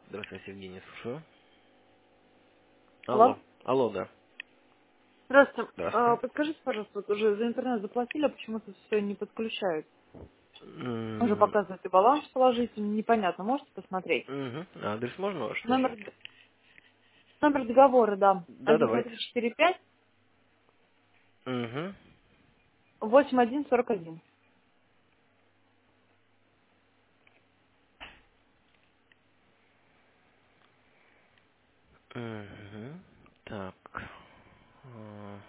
Здравствуйте, Евгений, слушаю. Алло. Алло. Алло, да. Здравствуйте. Здравствуйте. Подскажите, пожалуйста, вот уже за интернет заплатили, а почему-то все не подключают. Уже М, показывает и баланс положительный, непонятно. Можете посмотреть? мгм. А адрес можно ваш Номер, назвать? номер договора, да. Да, Один два давайте. три четыре пять Угу. 8141. Угу. Так. Ага.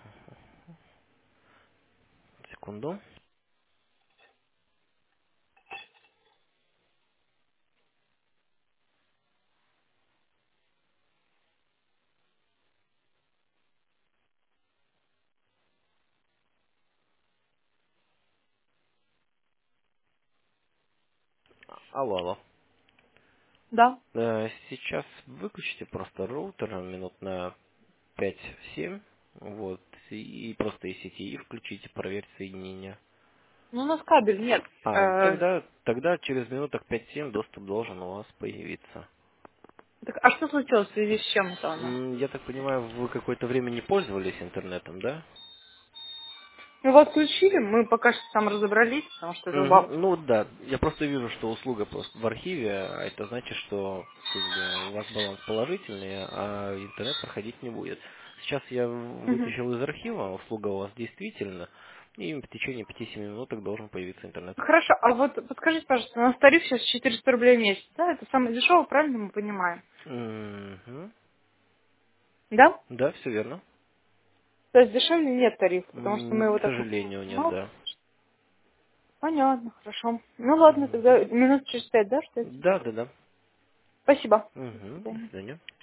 Секунду. Алло, алло. Да. Сейчас выключите просто роутер минут на 5-7. Вот. И просто из сети и включите, проверьте соединение. Ну, у нас кабель нет. Тогда через минуток 5-7 доступ должен у вас появиться. Так, а что случилось в связи с чем это оно? Я так понимаю, вы какое-то время не пользовались интернетом, да? Мы его отключили, мы пока что там разобрались, потому что это у бабушки. Ну да, я просто вижу, что услуга просто в архиве, а это значит, что как бы, у вас баланс положительный, а интернет проходить не будет. Сейчас я Мгм. вытащил из архива, услуга у вас действительно, и в течение 5-7 минуток должен появиться интернет. Хорошо, а вот подскажите, пожалуйста, у нас тариф сейчас 400 рублей в месяц, да? Это самое дешевое, правильно мы понимаем? Мгм. Да? Да, все верно. То есть дешевле нет тарифа, потому что мы его К так... сожалению, нет, Ну, да. понятно, хорошо. Ну ладно, тогда минут через 5, да, ждать? Да, да, да. Спасибо. До До свидания. свидания.